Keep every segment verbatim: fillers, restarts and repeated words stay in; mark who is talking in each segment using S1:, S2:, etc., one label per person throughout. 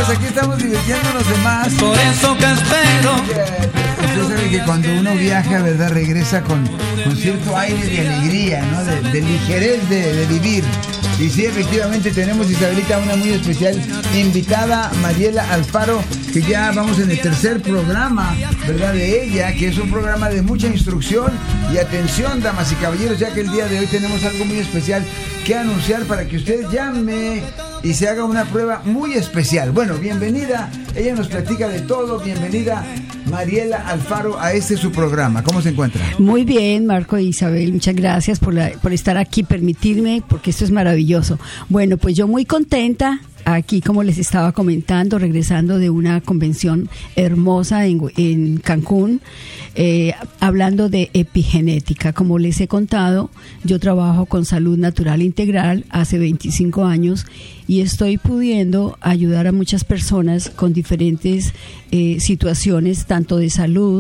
S1: pues aquí estamos divirtiéndonos de más.
S2: Por eso que espero.
S1: Usted sabe que cuando uno viaja, ¿verdad? Regresa con, con cierto aire de alegría, ¿no? De, de ligerez de, de vivir. Y sí, efectivamente tenemos, Isabelita, una muy especial invitada, Mariela Alfaro, que ya vamos en el tercer programa, ¿verdad? De ella, que es un programa de mucha instrucción y atención, damas y caballeros, ya que el día de hoy tenemos algo muy especial que anunciar para que usted llame y se haga una prueba muy especial. Bueno, bienvenida, ella nos platica de todo. Bienvenida, Mariela Alfaro, a este su programa. ¿Cómo se encuentra?
S3: Muy bien, Marco e Isabel, muchas gracias por, la, por estar aquí, permitirme, porque esto es maravilloso. Bueno, pues yo muy contenta. Aquí, como les estaba comentando, regresando de una convención hermosa en, en Cancún, eh, hablando de epigenética. Como les he contado, yo trabajo con salud natural integral hace veinticinco años y estoy pudiendo ayudar a muchas personas con diferentes eh, situaciones, tanto de salud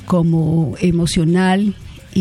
S3: como emocional,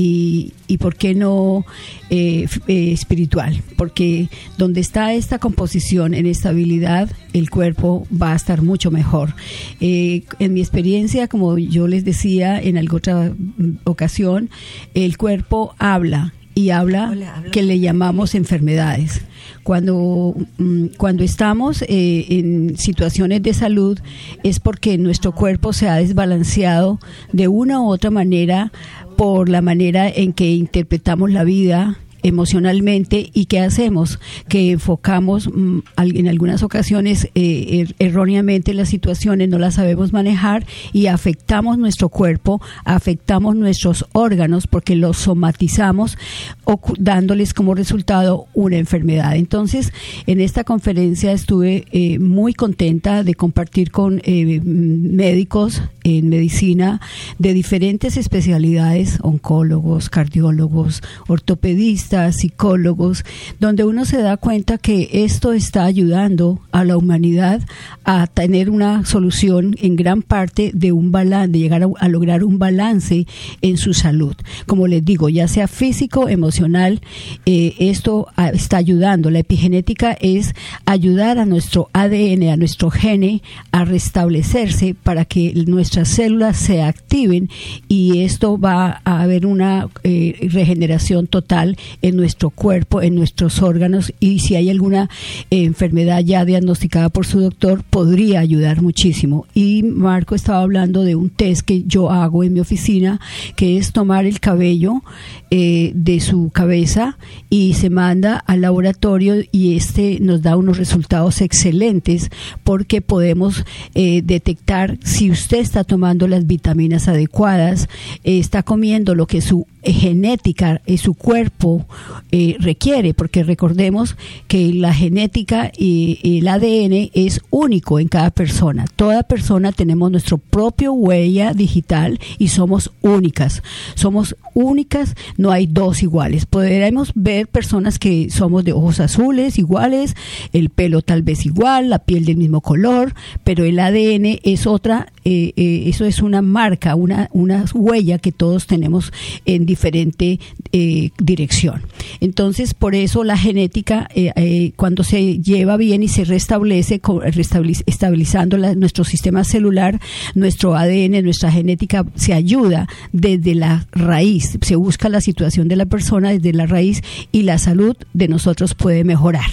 S3: Y, y por qué no eh, eh, espiritual, porque donde está esta composición en estabilidad, el cuerpo va a estar mucho mejor. Eh, en mi experiencia, como yo les decía en alguna otra ocasión, el cuerpo habla y habla, Hola, habla. que le llamamos enfermedades. Cuando, cuando estamos eh, en situaciones de salud es porque nuestro cuerpo se ha desbalanceado de una u otra manera por la manera en que interpretamos la vida emocionalmente. ¿Y qué hacemos? Que enfocamos mm, en algunas ocasiones eh, er, erróneamente las situaciones, no las sabemos manejar y afectamos nuestro cuerpo, afectamos nuestros órganos porque los somatizamos, ocu- dándoles como resultado una enfermedad. Entonces, en esta conferencia estuve eh, muy contenta de compartir con eh, médicos en medicina de diferentes especialidades, oncólogos, cardiólogos, ortopedistas, psicólogos, donde uno se da cuenta que esto está ayudando a la humanidad a tener una solución en gran parte de un balance, de llegar a, a lograr un balance en su salud. Como les digo, ya sea físico, emocional, eh, esto a, está ayudando. La epigenética es ayudar a nuestro A D N, a nuestro gene, a restablecerse para que nuestras células se activen y esto va a haber una eh, regeneración total en nuestro cuerpo, en nuestros órganos, y si hay alguna eh, enfermedad ya diagnosticada por su doctor, podría ayudar muchísimo. Y Marco estaba hablando de un test que yo hago en mi oficina, que es tomar el cabello eh, de su cabeza y se manda al laboratorio y este nos da unos resultados excelentes porque podemos eh, detectar si usted está tomando las vitaminas adecuadas, eh, está comiendo lo que su genética y su cuerpo eh, requiere, porque recordemos que la genética y, y el A D N es único en cada persona. Toda persona tenemos nuestro propio huella digital y somos únicas. Somos únicas, no hay dos iguales. Podremos ver personas que somos de ojos azules iguales, el pelo tal vez igual, la piel del mismo color, pero el A D N es otra, eh, eh, eso es una marca, una, una huella que todos tenemos en diferente eh, dirección. Entonces, por eso la genética, eh, eh, cuando se lleva bien y se restablece, restabliz, estabilizando la, nuestro sistema celular, nuestro A D N, nuestra genética se ayuda desde la raíz, se busca la situación de la persona desde la raíz y la salud de nosotros puede mejorar.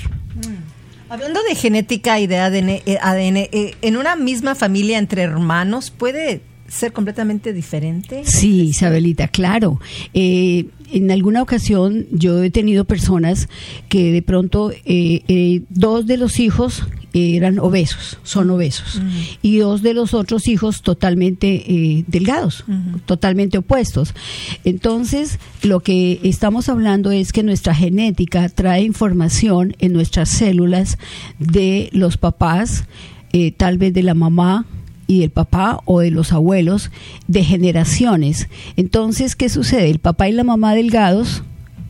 S4: Mm. Hablando de genética y de A D N, eh, A D N eh, en una misma familia entre hermanos, ¿puede ser completamente diferente?
S3: Sí, Isabelita, claro. Eh, en alguna ocasión yo he tenido personas que de pronto eh, eh, dos de los hijos eran obesos, son obesos, uh-huh. y dos de los otros hijos totalmente eh, delgados, uh-huh. totalmente opuestos. Entonces, lo que estamos hablando es que nuestra genética trae información en nuestras células de los papás, eh, tal vez de la mamá y el papá o de los abuelos, de generaciones. Entonces, ¿qué sucede? El papá y la mamá delgados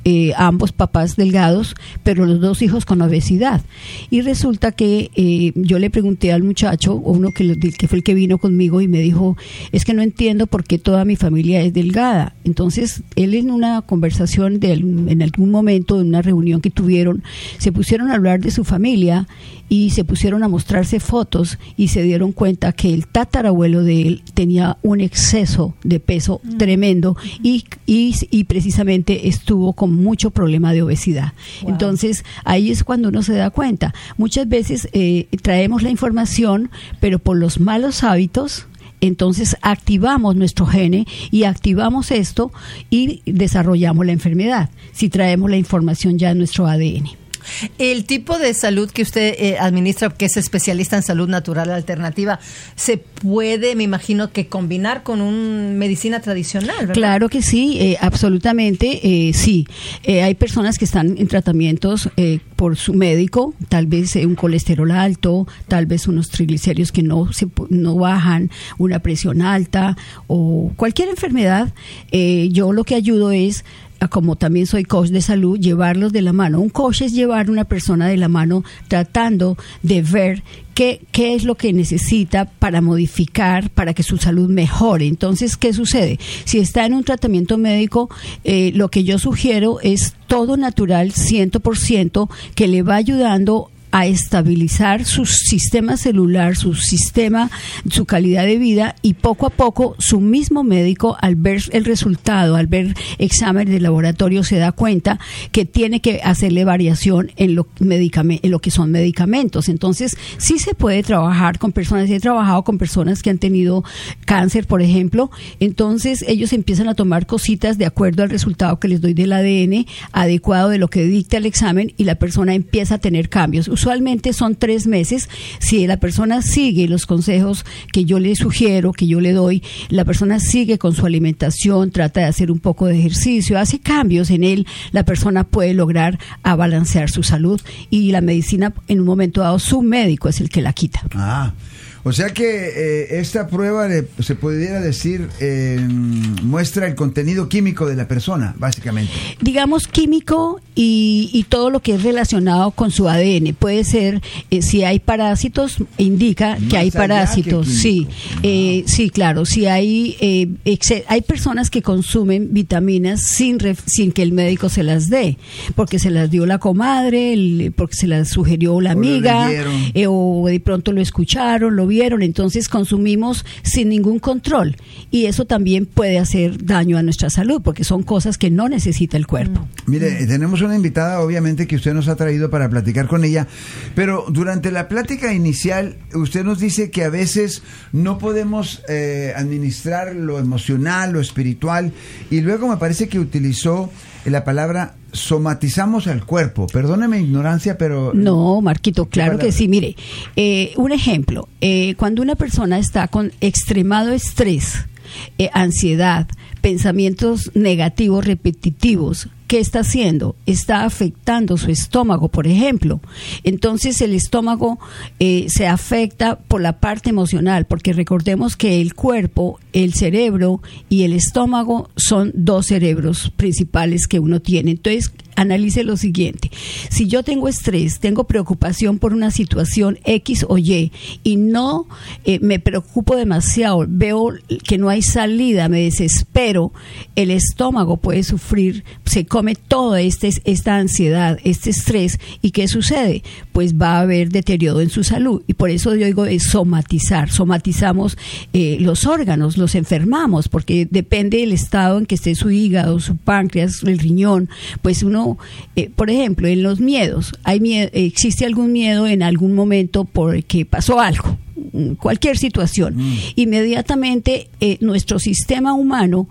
S3: eh, ambos papás delgados, pero los dos hijos con obesidad. Y resulta que eh, yo le pregunté al muchacho, uno que, que fue el que vino conmigo, y me dijo, es que no entiendo por qué toda mi familia es delgada. Entonces, él en una conversación, de, en algún momento, en una reunión que tuvieron, se pusieron a hablar de su familia y se pusieron a mostrarse fotos y se dieron cuenta que el tatarabuelo de él tenía un exceso de peso mm. tremendo y, y, y precisamente estuvo con mucho problema de obesidad. Wow. Entonces, ahí es cuando uno se da cuenta. Muchas veces eh, traemos la información, pero por los malos hábitos, entonces activamos nuestro gene y activamos esto y desarrollamos la enfermedad, si traemos la información ya en nuestro A D N.
S4: El tipo de salud que usted eh, administra, que es especialista en salud natural alternativa, ¿se puede, me imagino, que combinar con una medicina tradicional, ¿verdad?
S3: Claro que sí, eh, absolutamente, eh, sí. Eh, hay personas que están en tratamientos eh, por su médico, tal vez eh, un colesterol alto, tal vez unos triglicéridos que no, se, no bajan, una presión alta o cualquier enfermedad. Eh, yo lo que ayudo es, como también soy coach de salud, llevarlos de la mano. Un coach es llevar a una persona de la mano tratando de ver qué, qué es lo que necesita para modificar, para que su salud mejore. Entonces, ¿qué sucede? Si está en un tratamiento médico, eh, lo que yo sugiero es todo natural, cien por ciento, que le va ayudando a estabilizar su sistema celular, su sistema, su calidad de vida, y poco a poco su mismo médico, al ver el resultado, al ver exámenes de laboratorio, se da cuenta que tiene que hacerle variación en lo, medicame- en lo que son medicamentos. Entonces, sí se puede trabajar con personas. He trabajado con personas que han tenido cáncer, por ejemplo. Entonces, ellos empiezan a tomar cositas de acuerdo al resultado que les doy del A D N, adecuado de lo que dicta el examen, y la persona empieza a tener cambios. Usualmente son tres meses. Si la persona sigue los consejos que yo le sugiero, que yo le doy, la persona sigue con su alimentación, trata de hacer un poco de ejercicio, hace cambios en él, la persona puede lograr a balancear su salud, y la medicina, en un momento dado, su médico es el que la quita.
S1: Ah, o sea que eh, esta prueba, le, se pudiera decir, eh, muestra el contenido químico de la persona, básicamente. Digamos
S3: químico y, y todo lo que es relacionado con su A D N. Puede ser, eh, si hay parásitos, indica Más que hay parásitos. Que sí, no. eh, sí, claro. Si hay, eh, ex- hay personas que consumen vitaminas sin, ref- sin que el médico se las dé, porque se las dio la comadre, el, porque se las sugirió la amiga, o, eh, o de pronto lo escucharon, lo vieron, entonces consumimos sin ningún control, y eso también puede hacer daño a nuestra salud, porque son cosas que no necesita el cuerpo.
S1: Mire, tenemos una invitada, obviamente, que usted nos ha traído para platicar con ella, pero durante la plática inicial usted nos dice que a veces no podemos eh, administrar lo emocional, lo espiritual, y luego me parece que utilizó la palabra somatizamos al cuerpo. Perdóneme mi ignorancia, pero...
S3: No, Marquito, claro que sí. Mire, eh, un ejemplo, eh, cuando una persona está con extremado estrés, eh, ansiedad, pensamientos negativos repetitivos, ¿qué está haciendo? Está afectando su estómago, por ejemplo. Entonces el estómago eh, se afecta por la parte emocional, porque recordemos que el cuerpo, el cerebro y el estómago son dos cerebros principales que uno tiene. Entonces, analice lo siguiente: si yo tengo estrés, tengo preocupación por una situación X o Y, y no eh, me preocupo demasiado, veo que no hay salida, me desespero, el estómago puede sufrir, se come toda este, esta ansiedad, este estrés, ¿y qué sucede? Pues va a haber deterioro en su salud, y por eso yo digo es somatizar. Somatizamos eh, los órganos, los enfermamos, porque depende del estado en que esté su hígado, su páncreas, el riñón. Pues uno, eh, por ejemplo, en los miedos, hay miedo, existe algún miedo en algún momento porque pasó algo, cualquier situación. Mm. Inmediatamente eh, nuestro sistema humano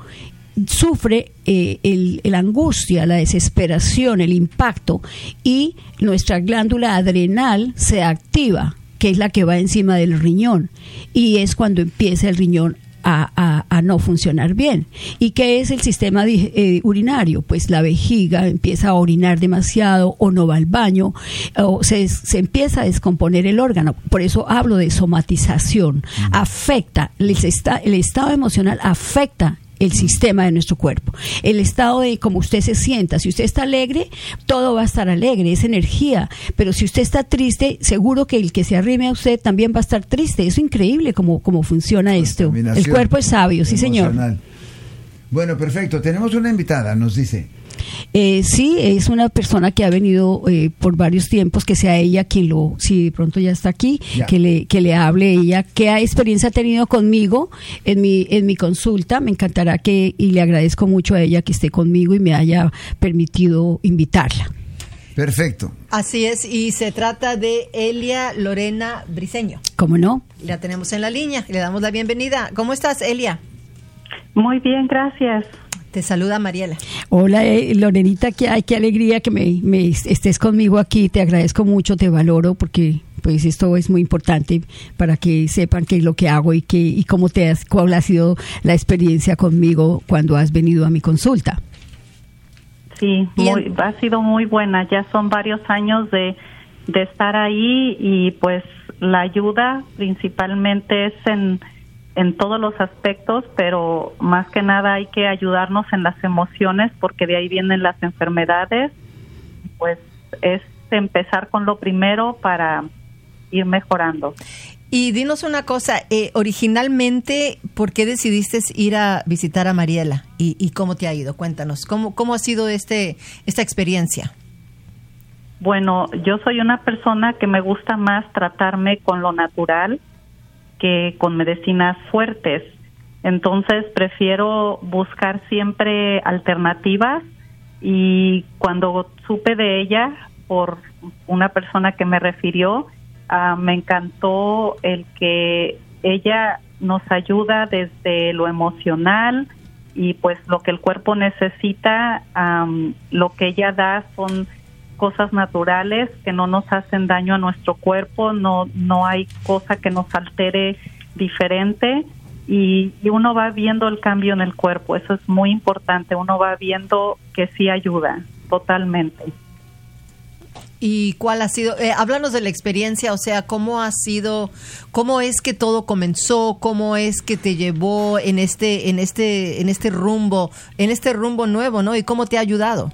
S3: sufre eh, el, el angustia, la desesperación, el impacto, y nuestra glándula adrenal se activa, que es la que va encima del riñón, y es cuando empieza el riñón A, a, a no funcionar bien. ¿Y qué es el sistema de, eh, urinario? Pues la vejiga empieza a orinar demasiado, o no va al baño, o se, se empieza a descomponer el órgano. Por eso hablo de somatización. Mm. Afecta, les está, el estado emocional afecta el sistema de nuestro cuerpo. El estado de cómo usted se sienta. Si usted está alegre, todo va a estar alegre, es energía. Pero si usted está triste, seguro que el que se arrime a usted también va a estar triste. Es increíble cómo, cómo funciona esto. El cuerpo es sabio, sí, señor.
S1: Bueno, perfecto. Tenemos una invitada, nos dice.
S3: Eh, sí, es una persona que ha venido eh, por varios tiempos, que sea ella quien lo, si de pronto ya está aquí, ya. que le que le hable ella, qué experiencia ha tenido conmigo en mi en mi consulta. Me encantará que, y le agradezco mucho a ella que esté conmigo y me haya permitido invitarla.
S1: Perfecto.
S4: Así es, y se trata de Elia Lorena Briceño.
S3: ¿Cómo no?
S4: La tenemos en la línea, le damos la bienvenida. ¿Cómo estás, Elia?
S2: Muy bien, gracias.
S4: Te saluda Mariela.
S3: Hola, eh, Lorenita, qué, ay, qué alegría que me, me estés conmigo aquí. Te agradezco mucho, te valoro, porque pues esto es muy importante para que sepan qué es lo que hago y que y cómo te has, cuál ha sido la experiencia conmigo cuando has venido a mi consulta.
S2: Sí, muy, ha sido muy buena. Ya son varios años de, de estar ahí y pues la ayuda principalmente es en en todos los aspectos, pero más que nada hay que ayudarnos en las emociones porque de ahí vienen las enfermedades. Pues es empezar con lo primero para ir mejorando.
S4: Y dinos una cosa, eh, originalmente, ¿por qué decidiste ir a visitar a Mariela? ¿Y, y cómo te ha ido? Cuéntanos, ¿cómo, cómo ha sido este esta experiencia?
S2: Bueno, yo soy una persona que me gusta más tratarme con lo natural que con medicinas fuertes. Entonces prefiero buscar siempre alternativas y cuando supe de ella por una persona que me refirió, uh, me encantó el que ella nos ayuda desde lo emocional y pues lo que el cuerpo necesita, um, lo que ella da son cosas naturales que no nos hacen daño a nuestro cuerpo, no no hay cosa que nos altere diferente y, y uno va viendo el cambio en el cuerpo, eso es muy importante, uno va viendo que sí ayuda totalmente.
S4: ¿Y cuál ha sido? Eh, háblanos de la experiencia, o sea, ¿cómo ha sido, cómo es que todo comenzó, cómo es que te llevó en este en este en este rumbo, en este rumbo nuevo, ¿no? Y cómo te ha ayudado.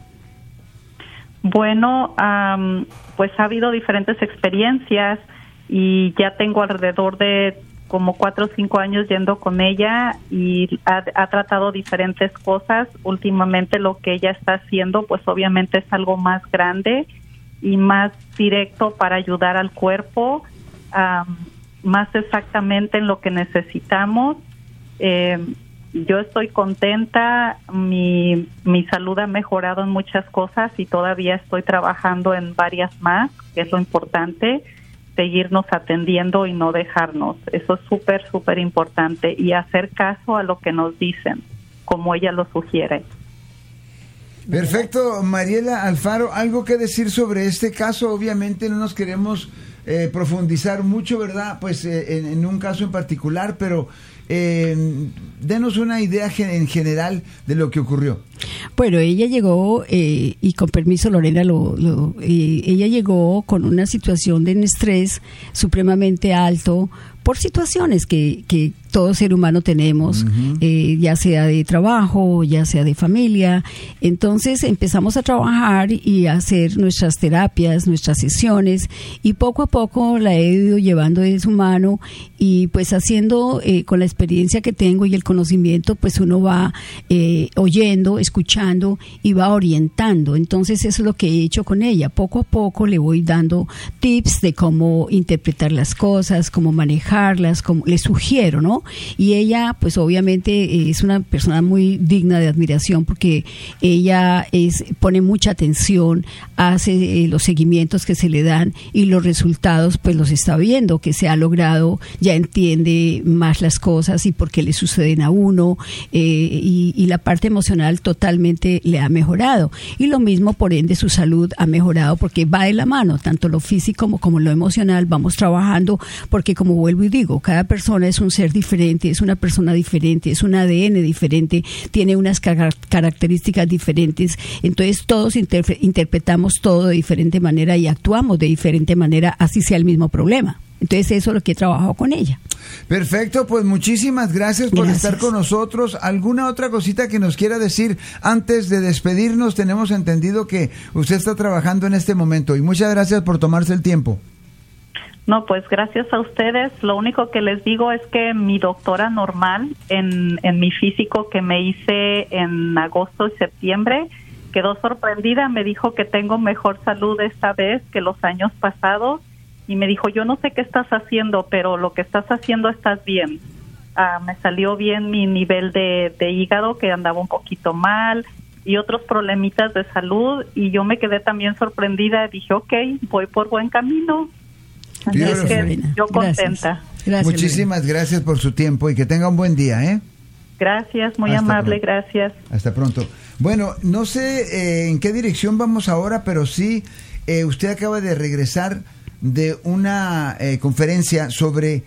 S2: Bueno, um, pues ha habido diferentes experiencias y ya tengo alrededor de como cuatro o cinco años yendo con ella y ha, ha tratado diferentes cosas. Últimamente lo que ella está haciendo, pues obviamente es algo más grande y más directo para ayudar al cuerpo, um, más exactamente en lo que necesitamos. Eh, Yo estoy contenta, mi, mi salud ha mejorado en muchas cosas y todavía estoy trabajando en varias más, que es lo importante, seguirnos atendiendo y no dejarnos. Eso es súper, súper importante y hacer caso a lo que nos dicen, como ella lo sugiere.
S1: Perfecto, Mariela Alfaro, ¿algo que decir sobre este caso? Obviamente no nos queremos eh, profundizar mucho, ¿verdad? Pues eh, en, en un caso en particular, pero eh, denos una idea en general de lo que ocurrió.
S3: Bueno, ella llegó, eh, y con permiso Lorena, lo, lo, eh, ella llegó con una situación de estrés supremamente alto por situaciones que, que todo ser humano tenemos, uh-huh. eh, ya sea de trabajo, ya sea de familia. Entonces empezamos a trabajar y a hacer nuestras terapias, nuestras sesiones, y poco a poco la he ido llevando de su mano y pues haciendo, eh, con la experiencia que tengo y el conocimiento, pues uno va eh, oyendo, escuchando y va orientando. Entonces eso es lo que he hecho con ella. Poco a poco le voy dando tips de cómo interpretar las cosas, cómo manejarlas, como le sugiero, ¿no? Y ella, pues obviamente es una persona muy digna de admiración porque ella es pone mucha atención, hace eh, los seguimientos que se le dan y los resultados pues los está viendo, que se ha logrado, ya entiende más las cosas y por qué le suceden a uno, eh, y, y la parte emocional totalmente le ha mejorado. Y lo mismo, por ende, su salud ha mejorado porque va de la mano, tanto lo físico como, como lo emocional, vamos trabajando porque, como vuelvo y digo, cada persona es un ser diferente, es una persona diferente, es un A D N diferente, tiene unas car- características diferentes, entonces todos interpre- interpretamos todo de diferente manera y actuamos de diferente manera, así sea el mismo problema. Entonces eso es lo que he trabajado con ella.
S1: Perfecto, pues muchísimas gracias por
S3: Gracias.
S1: estar con nosotros. ¿Alguna otra cosita que nos quiera decir antes de despedirnos? Tenemos entendido que usted está trabajando en este momento y muchas gracias por tomarse el tiempo.
S2: No, pues gracias a ustedes. Lo único que les digo es que mi doctora normal en, en mi físico que me hice en agosto y septiembre quedó sorprendida. Me dijo que tengo mejor salud esta vez que los años pasados y me dijo, yo no sé qué estás haciendo, pero lo que estás haciendo estás bien. Ah, me salió bien mi nivel de, de hígado, que andaba un poquito mal, y otros problemitas de salud, y yo me quedé también sorprendida. Dije, ok, voy por buen camino. Así es
S1: Gracias,
S2: que
S3: Lorena.
S2: yo contenta.
S3: Gracias. Gracias,
S1: Muchísimas
S3: Lorena.
S1: gracias por su tiempo y que tenga un buen día, ¿eh?
S2: Gracias, muy
S1: Hasta
S2: amable,
S1: pronto.
S2: gracias.
S1: Hasta pronto. Bueno, no sé eh, en qué dirección vamos ahora, pero sí, eh, usted acaba de regresar de una eh, conferencia sobre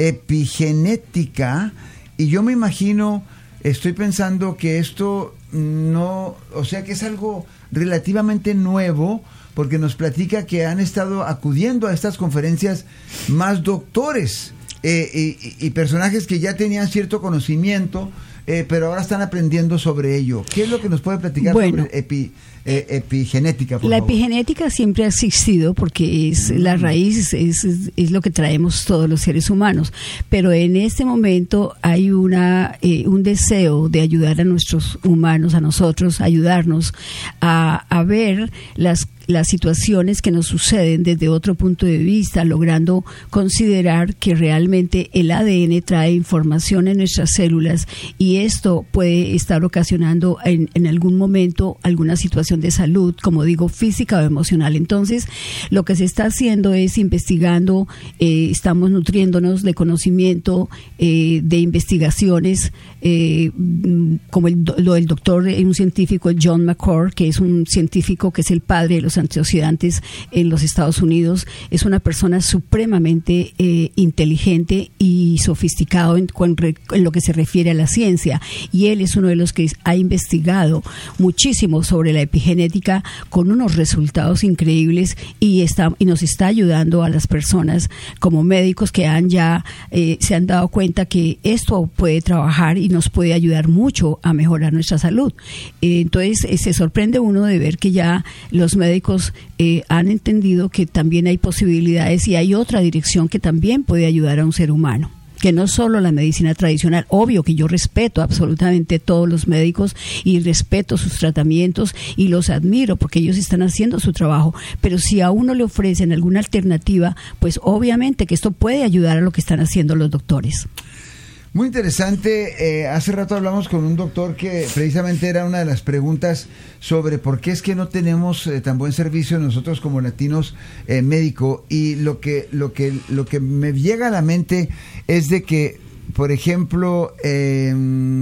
S1: epigenética y yo me imagino, estoy pensando que esto no, o sea que es algo relativamente nuevo, porque nos platica que han estado acudiendo a estas conferencias más doctores eh, y, y personajes que ya tenían cierto conocimiento, eh, pero ahora están aprendiendo sobre ello. ¿Qué es lo que nos puede platicar
S3: Bueno,
S1: sobre epi, eh, epigenética, por
S3: La
S1: favor?
S3: epigenética siempre ha existido porque es la raíz, es, es, es lo que traemos todos los seres humanos, pero en este momento hay una eh, un deseo de ayudar a nuestros humanos, a nosotros, ayudarnos a, a ver las las situaciones que nos suceden desde otro punto de vista, logrando considerar que realmente el A D N trae información en nuestras células y esto puede estar ocasionando en, en algún momento alguna situación de salud, como digo, física o emocional. Entonces, lo que se está haciendo es investigando, eh, estamos nutriéndonos de conocimiento, eh, de investigaciones, eh, como el, lo del doctor, un científico, John McCord, que es un científico que es el padre de los antioxidantes en los Estados Unidos, es una persona supremamente eh, inteligente y sofisticado en, en lo que se refiere a la ciencia, y él es uno de los que ha investigado muchísimo sobre la epigenética con unos resultados increíbles y está y nos está ayudando a las personas como médicos que han ya eh, se han dado cuenta que esto puede trabajar y nos puede ayudar mucho a mejorar nuestra salud. Eh, entonces eh, se sorprende uno de ver que ya los médicos eh, han entendido que también hay posibilidades y hay otra dirección que también puede ayudar a un ser humano, que no solo la medicina tradicional. Obvio que yo respeto absolutamente todos los médicos y respeto sus tratamientos y los admiro porque ellos están haciendo su trabajo, pero si a uno le ofrecen alguna alternativa, pues obviamente que esto puede ayudar a lo que están haciendo los doctores.
S1: Muy interesante. Eh, hace rato hablamos con un doctor que precisamente era una de las preguntas sobre por qué es que no tenemos eh, tan buen servicio nosotros como latinos eh, médico, y lo que lo que lo que me llega a la mente es de que, por ejemplo, eh,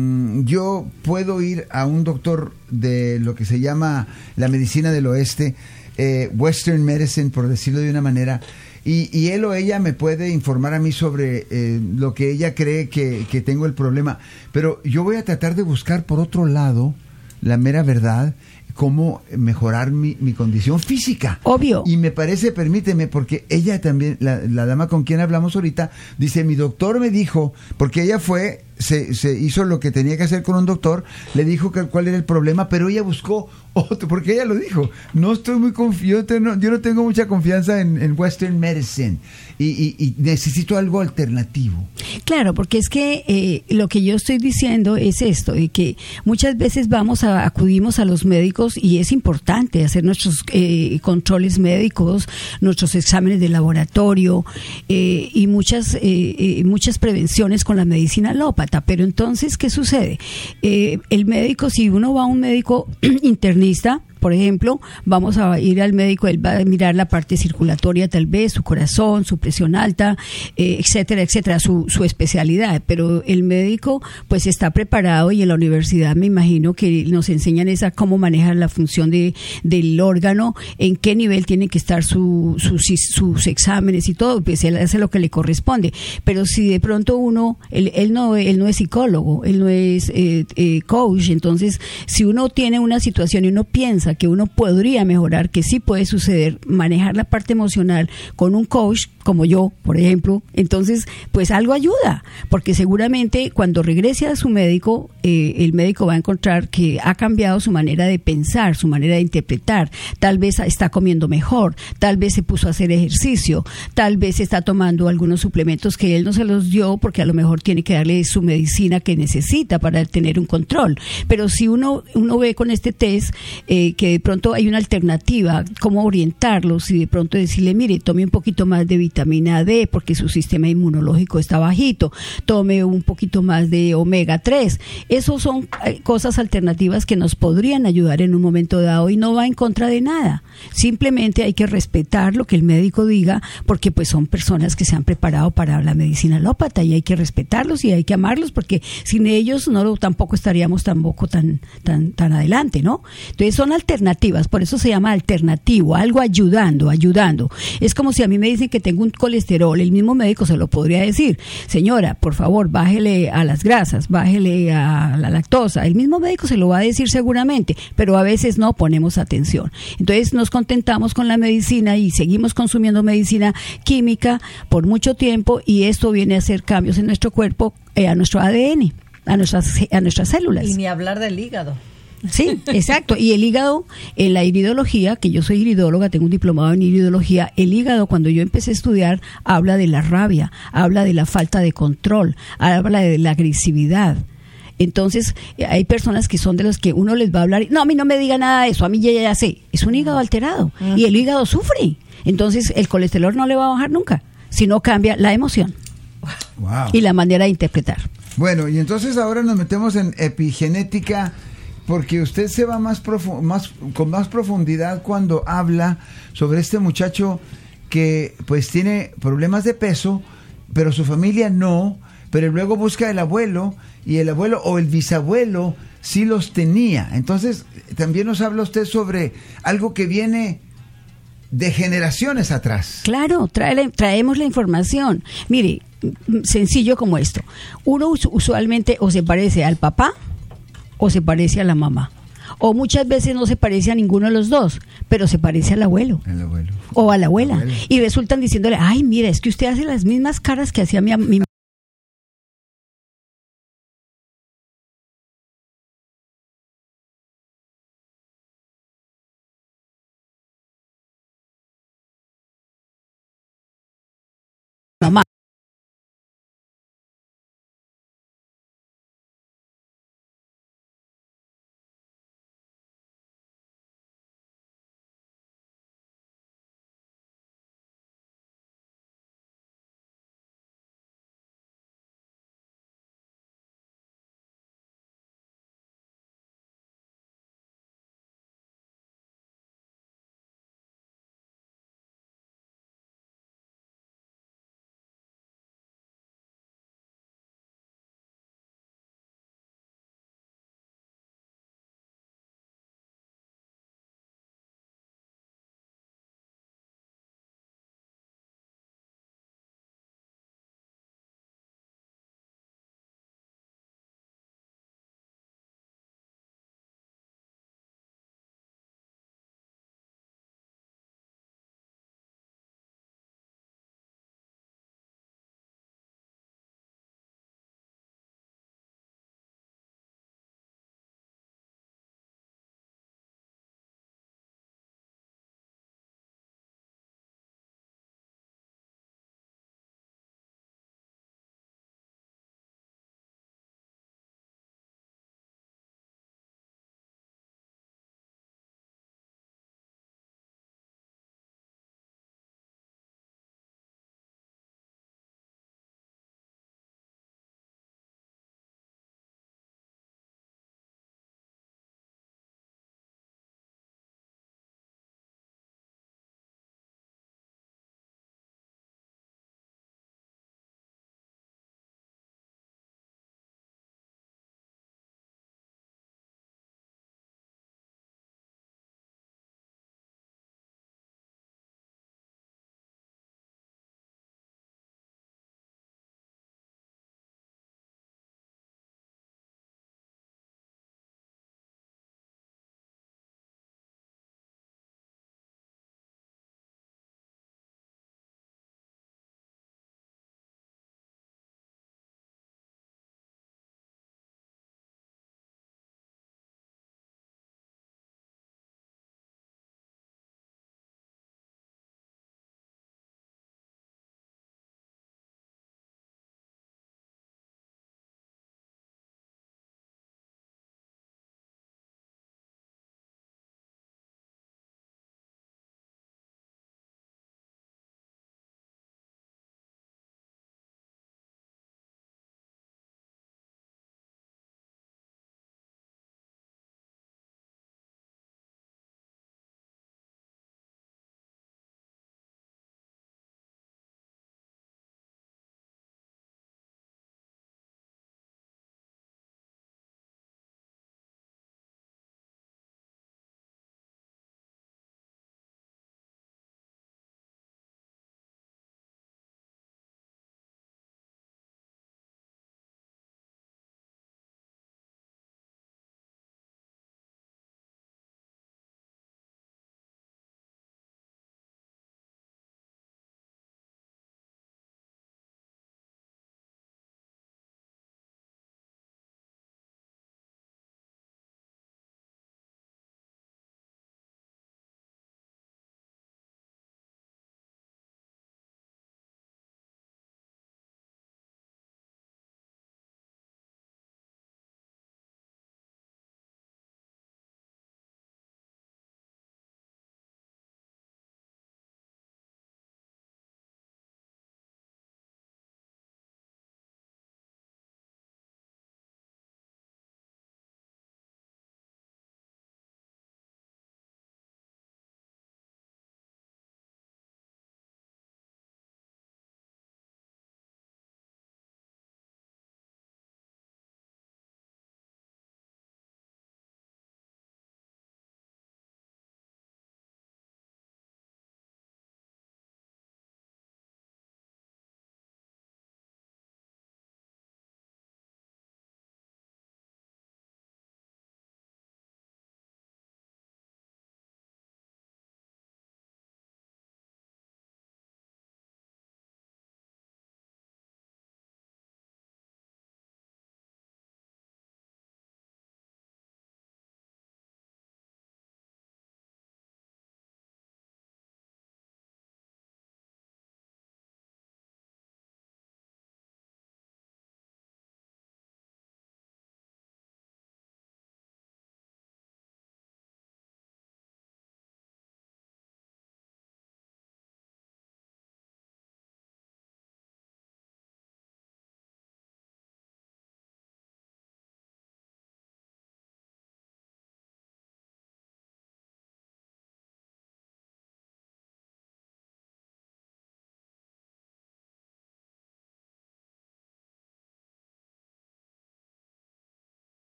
S1: yo puedo ir a un doctor de lo que se llama la medicina del oeste, eh, Western Medicine, por decirlo de una manera. Y, y él o ella me puede informar a mí sobre eh, lo que ella cree que, que tengo el problema. Pero yo voy a tratar de buscar por otro lado la mera verdad, cómo mejorar mi, mi condición física.
S3: Obvio.
S1: Y me parece, permíteme, porque ella también, la, la dama con quien hablamos ahorita, dice, mi doctor me dijo, porque ella fue, se, se hizo lo que tenía que hacer con un doctor, le dijo que, cuál era el problema, pero ella buscó otro, porque ella lo dijo, no estoy muy confiado, yo, no, yo no tengo mucha confianza en, en Western Medicine, y, y, y necesito algo alternativo.
S3: Claro, porque es que eh, lo que yo estoy diciendo es esto, de que muchas veces vamos a acudimos a los médicos y es importante hacer nuestros eh, controles médicos, nuestros exámenes de laboratorio eh, y muchas eh, eh, muchas prevenciones con la medicina alópata. Pero entonces, ¿qué sucede? Eh, el médico, si uno va a un médico internista, por ejemplo, vamos a ir al médico, él va a mirar la parte circulatoria, tal vez, su corazón, su presión alta, eh, etcétera, etcétera, su, su especialidad. Pero el médico, pues, está preparado, y en la universidad me imagino que nos enseñan esa cómo manejar la función de, del órgano, en qué nivel tienen que estar su, sus, sus exámenes y todo, pues él hace lo que le corresponde. Pero si de pronto uno, él, él no, él no es psicólogo, él no es eh, eh, coach, entonces, si uno tiene una situación y uno piensa cosa que uno podría mejorar, que sí puede suceder, manejar la parte emocional con un coach como yo, por ejemplo, entonces pues algo ayuda, porque seguramente cuando regrese a su médico, eh, el médico va a encontrar que ha cambiado su manera de pensar, su manera de interpretar, tal vez está comiendo mejor, tal vez se puso a hacer ejercicio, tal vez está tomando algunos suplementos que él no se los dio porque a lo mejor tiene que darle su medicina que necesita para tener un control. Pero si uno, uno ve con este test eh, que de pronto hay una alternativa, cómo orientarlos y de pronto decirle, mire, tome un poquito más de vitamina D porque su sistema inmunológico está bajito, tome un poquito más de omega tres. Esos son eh, cosas alternativas que nos podrían ayudar en un momento dado y no va en contra de nada. Simplemente hay que respetar lo que el médico diga porque pues son personas que se han preparado para la medicina alópata y hay que respetarlos y hay que amarlos porque sin ellos no lo, tampoco estaríamos tampoco tan, tan, tan adelante, ¿no? Entonces son alternativas, por eso se llama alternativo, algo ayudando, ayudando. Es como si a mí me dicen que tengo un colesterol, el mismo médico se lo podría decir, señora, por favor, bájele a las grasas, bájele a la lactosa, el mismo médico se lo va a decir seguramente, pero a veces no ponemos atención. Entonces nos contentamos con la medicina y seguimos consumiendo medicina química por mucho tiempo y esto viene a hacer cambios en nuestro cuerpo, eh, a nuestro A D N, a nuestras, a nuestras células.
S4: Y ni hablar del hígado.
S3: Sí, exacto. Y el hígado, en la iridología, que yo soy iridóloga, tengo un diplomado en iridología, el hígado cuando yo empecé a estudiar habla de la rabia, habla de la falta de control, habla de la agresividad. Entonces, hay personas que son de los que uno les va a hablar, no, a mí no me diga nada de eso, a mí ya, ya, ya sé. Es un hígado alterado y el hígado sufre. Entonces, el colesterol no le va a bajar nunca, si no cambia la emoción. Wow. Y la manera de interpretar.
S1: Bueno, y entonces ahora nos metemos en epigenética, porque usted se va más, profu- más con más profundidad cuando habla sobre este muchacho que pues tiene problemas de peso, pero su familia no, pero luego busca el abuelo, y el abuelo o el bisabuelo sí los tenía. Entonces, también nos habla usted sobre algo que viene de generaciones atrás.
S3: Claro, trae, traemos la información. Mire, sencillo como esto. Uno usualmente o se parece al papá o se parece a la mamá. O muchas veces no se parece a ninguno de los dos, pero se parece al abuelo.
S1: El abuelo.
S3: O a la abuela. Y resultan diciéndole, ay, mira, es que usted hace las mismas caras que hacía mi, mi